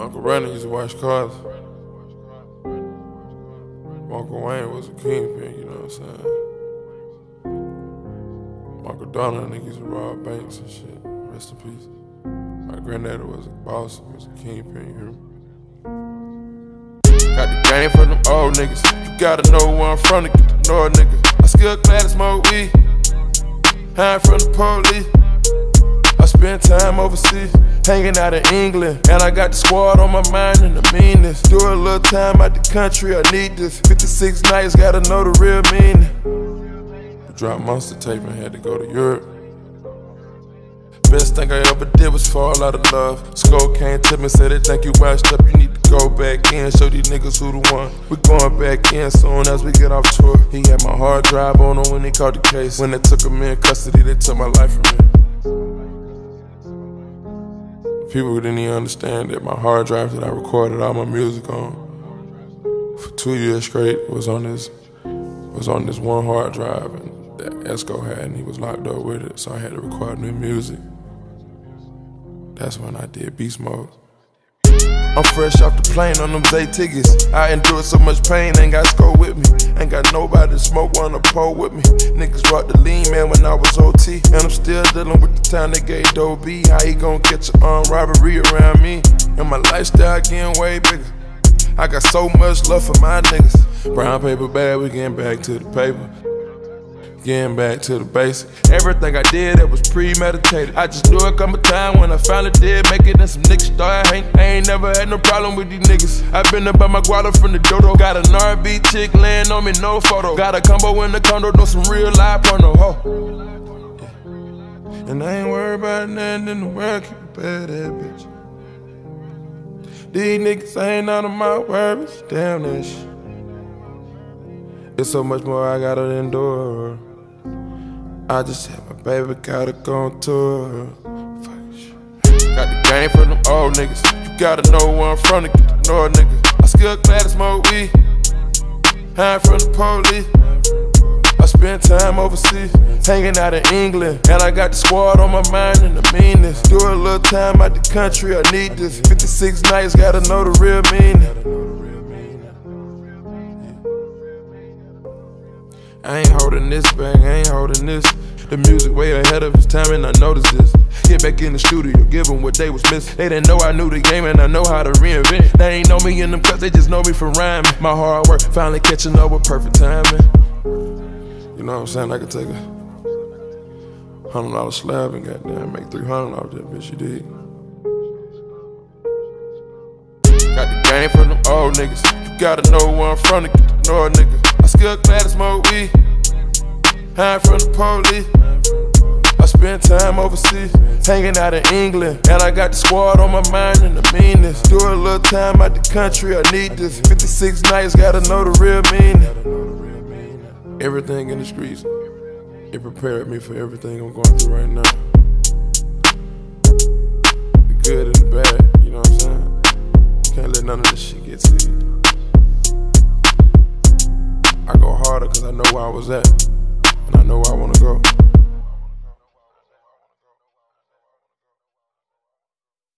Uncle Ronnie used to wash cars. Uncle Wayne was a kingpin, you know what I'm saying? Uncle Donald, nigga, used to rob banks and shit. Rest in peace. My granddaddy was a boss, he was a kingpin, you hear me? Got the game from them old niggas. You gotta know where I'm from to get to know a nigga. I still glad to smoke weed. Hiding from the police. I spend time overseas, hanging out in England. And I got the squad on my mind and the meanness. Do a little time out the country, I need this. 56 nights, gotta know the real meaning. Dropped monster tape and had to go to Europe. Best thing I ever did was fall out of love. Skull came to me, said they think you washed up, you need to go back in. Show these niggas who the one. We going back in soon as we get off tour. He had my hard drive on him when they caught the case. When they took him in custody, they took my life from me. People didn't even understand that my hard drive that I recorded all my music on for 2 years straight was on this one hard drive, and that Esco had, and he was locked up with it, so I had to record new music. That's when I did Beast Mode. I'm fresh off the plane on them day tickets. I endured so much pain, ain't got Sco with me. Ain't got nobody to smoke on the pole with me. Niggas brought the lean man when I was OT. And I'm still dealing with the time they gave Doe B. How he gon' catch an armed robbery around me? And my lifestyle getting way bigger. I got so much love for my niggas. Brown paper bag, we getting back to the paper. Getting back to the basic. Everything I did, it was premeditated. I just knew it come a time when I finally did make it, and some niggas started hating. I ain't never had no problem with these niggas. I been up by my guala from the dodo. Got an R&B chick laying on me, no photo. Got a combo in the condo, do some real live porno. Ho. Yeah. And I ain't worried about nothing in the world, keep it bad, that bitch. These niggas ain't none of my worries, damn that shit. It's so much more I gotta endure. I just had my baby, gotta go on tour. Got the game from them old niggas. You gotta know where I'm from to get to know a nigga. I still glad to smoke weed. Hiding from the police. I spend time overseas, hanging out in England. And I got the squad on my mind and the meanness. Do a little time out the country, I need this. 56 nights, gotta know the real meaning. I ain't holding this back, I ain't holding this. The music way ahead of its time and I noticed this. Get back in the studio, give them what they was missing. They didn't know I knew the game and I know how to reinvent. They ain't know me in them cuts, they just know me for rhyming. My hard work finally catching up with perfect timing. You know what I'm saying? I could take a $100 slab and goddamn make 300 off that bitch, you dig? Got the game from them old niggas. You gotta know where I'm from to get to know a nigga. I still glad to smoke weed. Hiding from the police. I spend time overseas, hanging out in England. And I got the squad on my mind and the meanness. Do a little time out the country, I need this. 56 nights, gotta know the real meaning. Everything in the streets, it prepared me for everything I'm going through right now. The good and the bad, you know what I'm saying? Can't let none of this shit get to you. I go harder cause I know where I was at, and I know where I wanna go.